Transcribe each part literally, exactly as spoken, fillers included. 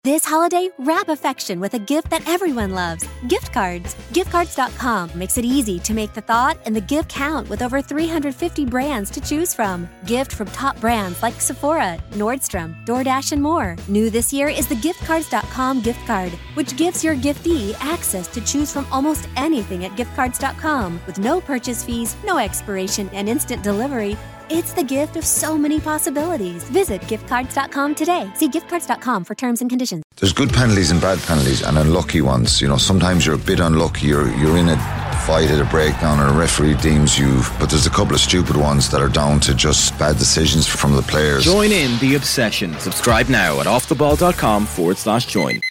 This holiday, wrap affection with a gift that everyone loves. Gift cards. gift cards dot com makes it easy to make the thought and the gift count with over three hundred fifty brands to choose from. Gift from top brands like Sephora, Nordstrom, DoorDash, and more. New this year is the gift cards dot com gift card, which gives your giftee access to choose from almost anything at gift cards dot com with no purchase fees, no expiration, and instant delivery. It's the gift of so many possibilities. Visit gift cards dot com today. See gift cards dot com for terms and conditions. There's good penalties and bad penalties and unlucky ones. You know, sometimes you're a bit unlucky. You're you're in a fight at a breakdown and a referee deems you. But there's a couple of stupid ones that are down to just bad decisions from the players. Join in the obsession. Subscribe now at offtheball.com forward slash join.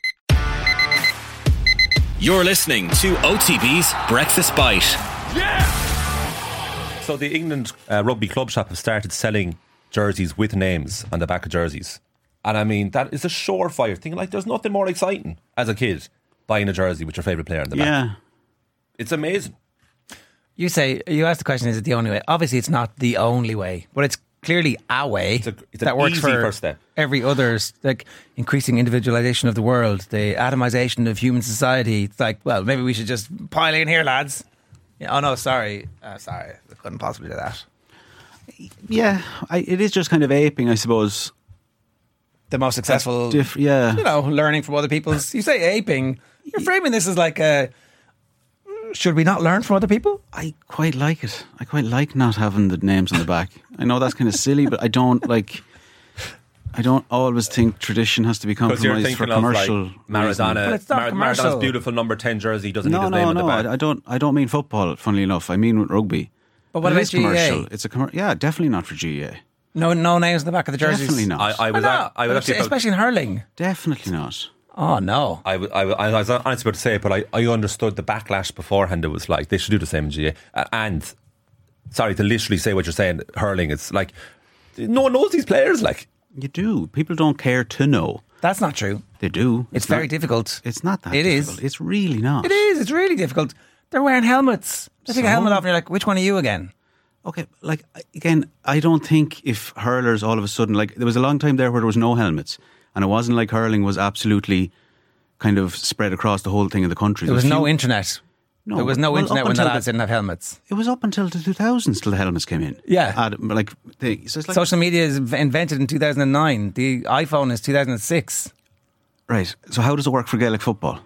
You're listening to O T B's Breakfast Bite. Yeah! So the England uh, Rugby Club Shop have started selling jerseys with names on the back of jerseys. And I mean, that is a surefire thing. Like, there's nothing more exciting as a kid buying a jersey with your favourite player on the back. Yeah. It's amazing. You say, you asked the question, is it the only way? Obviously, it's not the only way, but it's clearly a way it's a, it's that an works easy for first step. Every other, like increasing individualization of the world, the atomization of human society. It's like, well, maybe we should just pile in here, lads. Yeah, oh no, sorry, uh, sorry, I couldn't possibly do that. Yeah, I, it is just kind of aping, I suppose. The most successful, diff- yeah, you know, learning from other people's. You say aping, you're framing this as like a. Should we not learn from other people? I quite like it. I quite like not having the names on the back. I know that's kind of silly, but I don't like. I don't always think tradition has to be compromised for commercial. Like Maradona, it's not Mar- commercial. Maradonna's beautiful number ten jersey doesn't no, need his no, name on no, the back. I, I don't. I don't mean football. Funnily enough, I mean rugby. But what it about is G A A? commercial. It's a commer- Yeah, definitely not for G A A. No, no names on the back of the jerseys. Definitely not. I, I was, at, I was actually, especially in hurling. Definitely not. Oh no! I, I, I was honestly about to say it, but I, I understood the backlash beforehand. It was like they should do the same in G A A. And sorry to literally say what you're saying, hurling. It's like no one knows these players. Like you do. People don't care to know. That's not true. They do. It's, it's very not, difficult. It's not that. It difficult. is. It's really not. It is. It's really difficult. They're wearing helmets. They take So? a helmet off, and you're like, which one are you again? Okay, like, again, I don't think if hurlers all of a sudden, like, there was a long time there where there was no helmets, and it wasn't like hurling was absolutely kind of spread across the whole thing in the country. There was few, no internet. No, there was no well, internet up when the until lads the- didn't have helmets. It was up until the two thousands till the helmets came in. Yeah. Ad, like, they, so it's like, Social media is invented in two thousand nine. The iPhone is two thousand six. right, so how does it work for Gaelic football?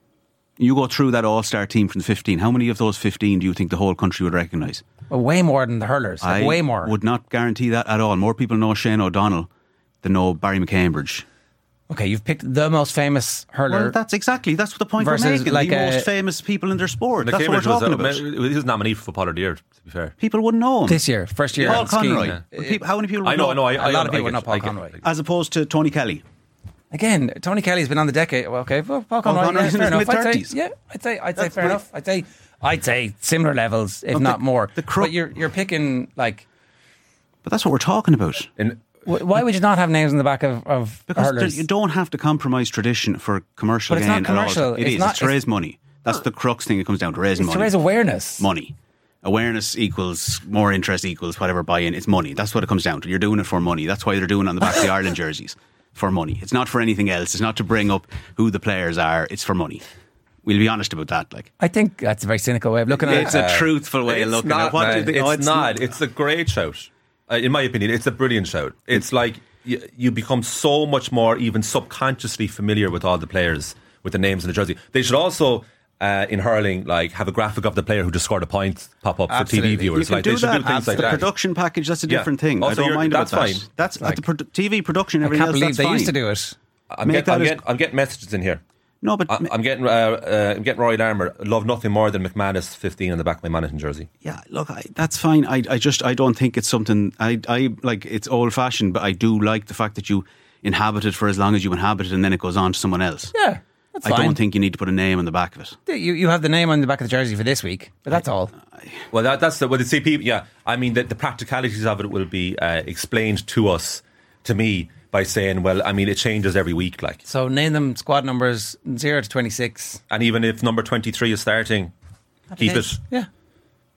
You go through that all-star team from fifteen. How many of those fifteen do you think the whole country would recognise? Well, way more than the hurlers. Like I way more. would not guarantee that at all. More people know Shane O'Donnell than know Barry McCambridge. Okay, you've picked the most famous hurler. Well, that's exactly, that's what the point we're versus making. like the a- most famous people in their sport. That's what we're McCambridge was talking a, about. he was nominated for Footballer of the Year, to be fair. People wouldn't know him. this year, first year. Paul on skiing. Conroy. Yeah. But people- how many people would I know, I know. I, A I, lot of I people get know you, Paul I get- Conroy. I get- As opposed to Tony Kelly. Again, Tony Kelly's been on the decade. Well, okay, well, Paul Conroy, Conroy's yeah, in fair his enough. I'd say, mid-thirties. yeah, I'd say, I'd say That's fair right. enough. I'd say, I'd say similar levels, if But not the- more. the cru- but you're you're picking like. But that's what we're talking about. In, wh- Why would you not have names on the back of, of Because there, hurlers? you don't have to compromise tradition for commercial But it's gain not at all. commercial. It It's is. not- It's to it's- raise money. That's the crux thing it comes down to, raising It's money. to raise awareness. Money. Awareness equals more interest equals whatever buy-in. It's money. That's what it comes down to. You're doing it for money. That's why they're doing it on the back of the Ireland jerseys. For money. It's not for anything else. It's not to bring up who the players are. It's for money. We'll be honest about that. Like, I think that's a very cynical way of looking at it's it. a truthful way of It's looking not, at it. What do man. you think? It's, Oh, it's not. It's a great shout. Uh, in my opinion, it's a brilliant shout. It's like you, you become so much more even subconsciously familiar with all the players, with the names in the jersey. They should also, uh, in hurling, like have a graphic of the player who just scored a point pop up Absolutely. for T V viewers. You can like do they should that. do things like the that. production package, that's a Yeah. different thing. Also, I don't you're- mind about that's that. fine. That's Like- at the pro- T V production. I Everything can't else, believe that's they used to fine. do it. I'm, Make get, that I'm, as- get, I'm getting messages in here. No, but I, I'm getting uh, uh, I'm getting Roy Larmer. Love nothing more than McManus fifteen on the back of my managing jersey. yeah, look, I, that's fine. I, I just, I don't think it's something. I, I like it's old fashioned, but I do like the fact that you inhabit it for as long as you inhabit it, and then it goes on to someone else. Yeah, that's I fine. don't think you need to put a name on the back of it. You you have the name on the back of the jersey for this week, but that's all. Well, that, that's the well. The C P. Yeah, I mean the, the practicalities of it will be uh, explained to us, to me, by saying, well, I mean it changes every week, like, So name them squad numbers zero to twenty six. and even if number twenty three is starting, keep it. Yeah.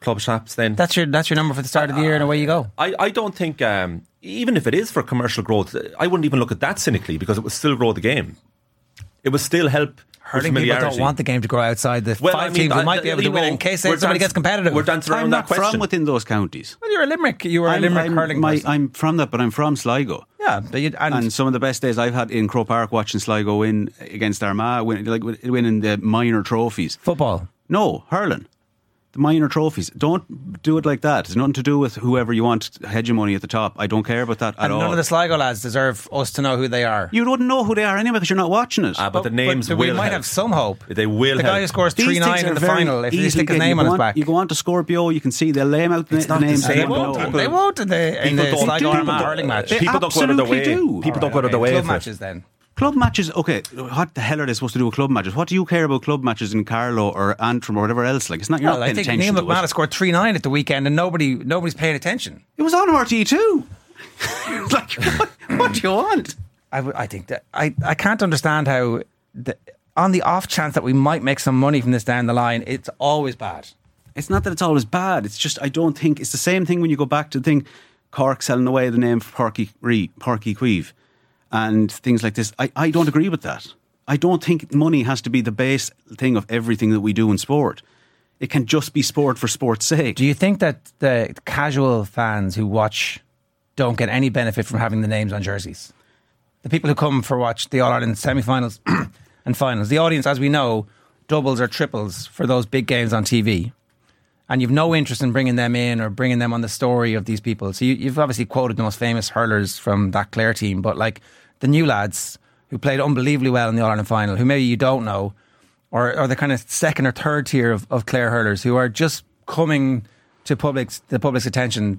club shops, then That's your that's your number for the start of the year, and away you go. I, I don't think, um, even if it is for commercial growth, I wouldn't even look at that cynically, because it would still grow the game. It would still help. Hurling people don't want the game to grow outside the Well, five I mean, teams who I- might be able to you win know, in case we're somebody dance- gets competitive. We're dancing around I'm that not question. from within those counties. Well, you're a Limerick. You were a I'm, Limerick I'm, hurling my, person. I'm from that, but I'm from Sligo. Yeah, but you, and, And some of the best days I've had in Croke Park watching Sligo win against Armagh, win, like winning the minor trophies. football. No, hurling. The minor trophies. Don't do it like that. It's nothing to do with whoever you want hegemony at the top. I don't care about that at And all. none of the Sligo lads deserve us to know who they are. You wouldn't know who they are anyway because you're not watching it. Ah, but, the names but will we might help. have some hope. They will The help. guy who scores These three things nine are in the very final, if he easily stick his getting- name you on go his back. You go on to Scorpio, you can see they'll lay out the, It's the not the names. same, and though. everyone They know. won't. They won't in the, in People the don't Sligo do Armagh that. hurling match. They People don't go out of their way. absolutely do. People don't go out of their way Club for it. matches then. Club matches, okay, what the hell are they supposed to do with club matches? What do you care about club matches in Carlow or Antrim or whatever else? Like, it's not, you're Well, not I paying think attention Neil to McMahon it. scored three nine at the weekend and nobody nobody's paying attention. It was on R T E too. Like, what, what do you want? I, w- I think that I, I can't understand how the, on the off chance that we might make some money from this down the line, it's always bad. It's not that it's always bad. It's just, I don't think, it's the same thing when you go back to the thing, Cork selling away the name for Porky, Re, Porky Queeve and things like this. I, I don't agree with that. I don't think money has to be the base thing of everything that we do in sport. It can just be sport for sport's sake. Do you think that the casual fans who watch don't get any benefit from having the names on jerseys? The people who come for watch the All-Ireland semi-finals and finals, the audience, as we know, doubles or triples for those big games on T V. And you've no interest in bringing them in or bringing them on the story of these people. So you, you've obviously quoted the most famous hurlers from that Clare team, but like the new lads who played unbelievably well in the All-Ireland final, who maybe you don't know, or, or the kind of second or third tier of, of Clare hurlers who are just coming to public's, the public's attention.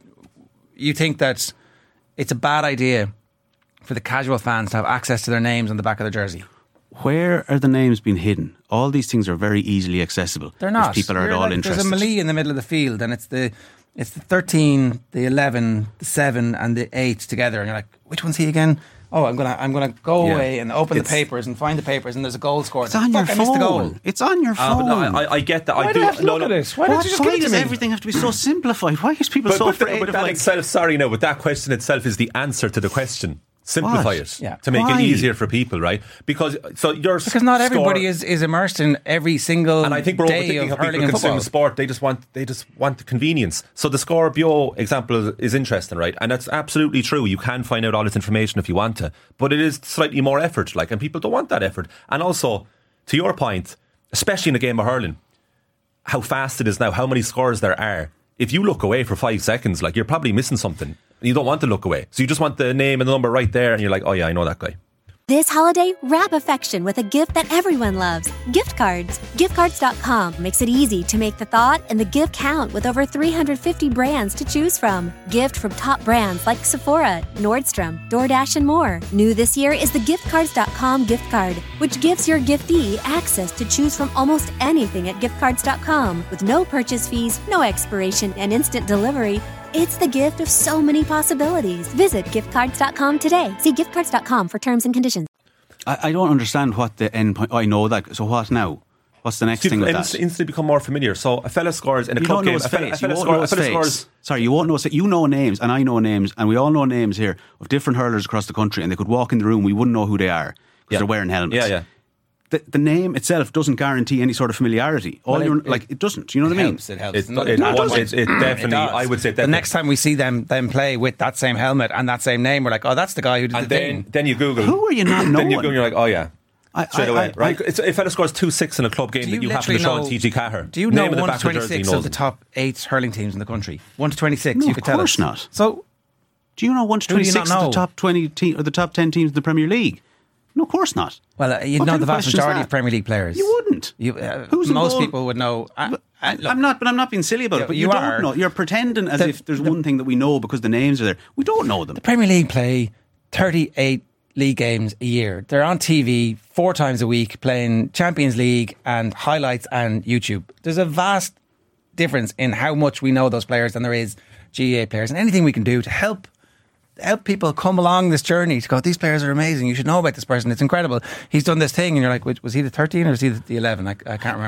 You think that it's a bad idea for the casual fans to have access to their names on the back of their jersey? Where are the names being hidden? All these things are very easily accessible. They're not. If people are You're at all like, interested. There's a melee in the middle of the field, and it's the it's the thirteen, the eleven, the seven, and the eight together, and you're like, which one's he again? Oh, I'm gonna I'm gonna go Yeah. away and open It's- the papers and find the papers, and there's a goal scored. It's on Fuck, your I missed the goal. phone. It's on your Ah, phone. but no, I, I get that. Why I do do. I have to no, look no. at it? Why don't What? you just Why give it to does me? everything have to be so simplified? Why is people But, so but, afraid but of that like... itself, sorry, no, but that question itself is the answer to the question. Simplify What? it Yeah. to make Why? it easier for people, right? Because so your Because not everybody score, is, is immersed in every single and I think we're day overthinking of how hurling people and consume football. sport. They just want they just want the convenience. So the Scorpio example is, is interesting, right? And that's absolutely true. You can find out all this information if you want to, but it is slightly more effort, like, and people don't want that effort. And also, to your point, especially in a game of hurling, how fast it is now, how many scores there are. If you look away for five seconds, like, you're probably missing something. You don't want to look away. So you just want the name and the number right there, and you're like, oh yeah, I know that guy. This holiday, wrap affection with a gift that everyone loves. Gift cards. gift cards dot com makes it easy to make the thought and the gift count with over three hundred fifty brands to choose from. Gift from top brands like Sephora, Nordstrom, DoorDash, and more. New this year is the gift cards dot com gift card, which gives your giftee access to choose from almost anything at gift cards dot com with no purchase fees, no expiration, and instant delivery. It's the gift of so many possibilities. Visit gift cards dot com today. See gift cards dot com for terms and conditions. I, I don't understand what the end point... I know that. So what now? What's the next So thing with you that? inst- instantly become more familiar. So a fella scores in a You club don't know game. his A fella, a face. You fella, won't score, know a his fella face. scores. Sorry, you won't know. You know names, and I know names, and we all know names here of different hurlers across the country, and they could walk in the room, we wouldn't know who they are because Yeah. they're wearing helmets. Yeah, yeah. The, the name itself doesn't guarantee any sort of familiarity. All Well, it- you're, it- like it doesn't. Do you know what I mean? Helps, it helps. It, No, it, no, was- doesn't. it, it definitely, does. I would say The definitely. next time we see them them play with that same helmet and that same name, we're like, oh, that's the guy who did and the then, thing. then you Google. Who are you not Then knowing? you Google and you're like, oh yeah. I- Straight I- away, I- right? I- It's, if a fella scores two six in a club game Do that you you happen to literally show on know- T G Cahir, Do you name know on the one back to of the jersey, twenty-six knows of the it. top eight hurling teams in the country? one to twenty-six, No, you of could tell course us. not. So, Do you know one to Who do you twenty-six not of the know? top twenty team or the top ten teams in the Premier League? No, of course not. well, uh, you'd What know kind the of vast question is majority that? of Premier League players. You wouldn't. You, uh, Who's in most goal? people would know. Uh, uh, look, I'm not, but I'm not being silly about Yeah, it. But you you, don't are. know. You're pretending as The- if there's the- one thing that we know because the names are there. We don't know them. the Premier League play thirty-eight league games a year. They're on T V four times a week playing Champions League and highlights and YouTube. There's a vast difference in how much we know those players than there is G A A players. And anything we can do to help help people come along this journey to go, these players are amazing. You should know about this person. It's incredible. He's done this thing. And you're like, was he the thirteen or was he the eleven? I, I can't remember.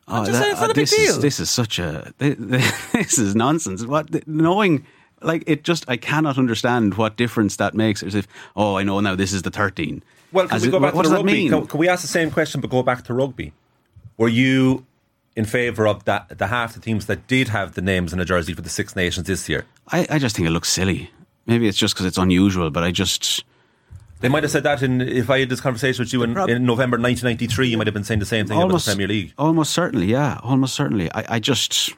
I'm just saying it's not a big this deal. Is, this is such a this is nonsense. What knowing, like it just I cannot understand what difference that makes. As if oh, I know now this is the thirteen. Well, can As we it- go back what to does the that rugby? mean? Can, can we ask the same question but go back to rugby? Were you in favour of that the half the teams that did have the names in a jersey for the Six Nations this year? I, I just think it looks silly. Maybe it's just because it's unusual, but I just. They might have said that in, if I had this conversation with you in, prob- in November nineteen ninety-three, you might have been saying the same thing almost, about the Premier League. Almost certainly, yeah, almost certainly. I, I just,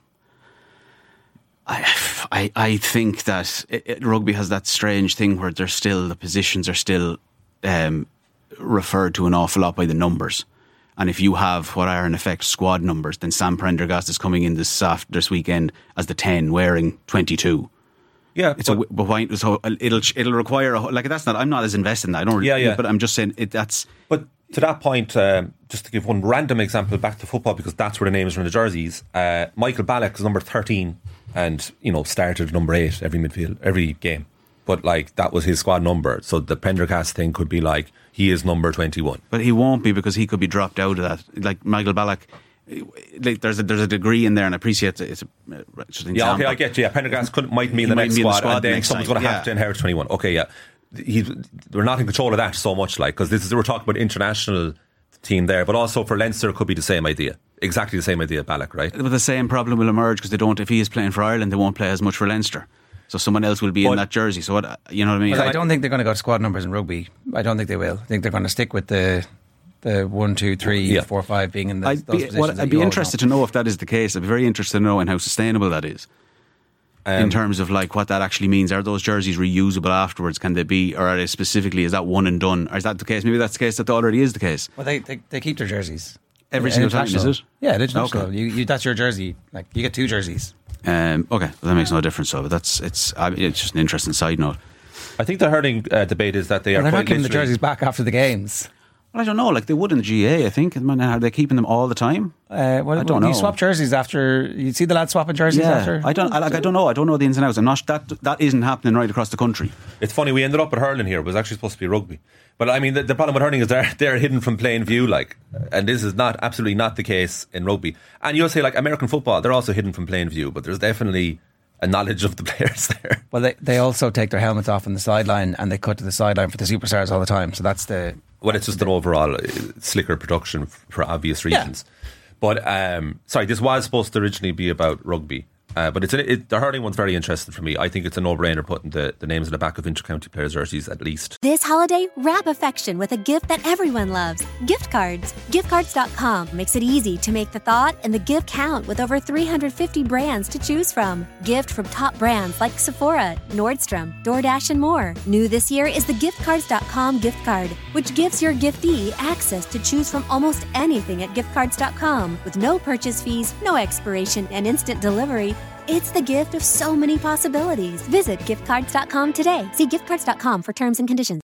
I, I, I think that it, it, rugby has that strange thing where there's still the positions are still um, referred to an awful lot by the numbers. And if you have what are in effect squad numbers, then Sam Prendergast is coming in this after this weekend as the ten, wearing twenty-two. Yeah, It's but, a but why, so it'll it'll require a, like that's not. I'm not as invested in that. I don't. Yeah, yeah. But I'm just saying it. That's but to that point, um, just to give one random example back to football, because that's where the names are in the jerseys. Uh, Michael Ballack is number thirteen, and you know started number eight every midfield every game. But like that was his squad number, so the Prendergast thing could be like he is number twenty-one. But he won't be because he could be dropped out of that. Like Michael Ballack, like there's a there's a degree in there, and I appreciate it. It's a, just an Yeah, example. okay, I get you. Yeah, Prendergast could might be in He the might next be in the squad, squad and then next someone's time. going to have Yeah. to inherit twenty-one. Okay, yeah, he's we're not in control of that so much, like because this is we're talking about international team there, but also for Leinster it could be the same idea, exactly the same idea, Ballack, right? But the same problem will emerge because they don't. If he is playing for Ireland, they won't play as much for Leinster. So someone else will be But- in that jersey. So what you know what I mean? But I don't think they're going to go to squad numbers in rugby. I don't think they will. I think they're going to stick with the the one, two, three, Yeah. four, five being in the, I'd those be, positions. what, that I'd be you always interested know. to know if that is the case. I'd be very interested to know in how sustainable that is. in Um, terms of like what that actually means. Are those jerseys reusable afterwards? Can they be, or are they specifically, is that one and done? Or is that the case? Maybe that's the case that already is the case. Well, they, they they keep their jerseys Every In- single time, international. is it? Yeah, the international. Okay. You, you, that's your jersey. Like you get two jerseys. Um, okay, well, that makes no difference. So, but that's it's I mean, it's just an interesting side note. I think the hurling uh, debate is that they Well, are they're quite not giving the literally- jerseys back after the games. Well, I don't know. Like they would in the G A, I think. Man, are they keeping them all the time? Uh, well, I don't you know. swap jerseys after. You see the lads swapping jerseys Yeah, after. I don't. I, like, I don't know. I don't know the ins and outs. I'm not. That that isn't happening right across the country. It's funny, we ended up at hurling here. It was actually supposed to be rugby. But I mean, the, the problem with hurling is they're, they're hidden from plain view, like, and this is not absolutely not the case in rugby. And you'll say, like, American football, they're also hidden from plain view, but there's definitely a knowledge of the players there. Well, they they also take their helmets off on the sideline and they cut to the sideline for the superstars all the time. So that's the. Well, it's just an overall uh, slicker production f- for obvious reasons. But, um, sorry, this was supposed to originally be about rugby. Uh, but it's a, it, the hurling one's very interesting for me. I think it's a no-brainer putting the, the names on the back of inter-county players' jerseys at least. This holiday, wrap affection with a gift that everyone loves. Gift cards. gift cards dot com makes it easy to make the thought and the gift count with over three hundred fifty brands to choose from. Gift from top brands like Sephora, Nordstrom, DoorDash, and more. New this year is the gift cards dot com gift card, which gives your giftee access to choose from almost anything at gift cards dot com with no purchase fees, no expiration, and instant delivery. It's the gift of so many possibilities. Visit gift cards dot com today. See gift cards dot com for terms and conditions.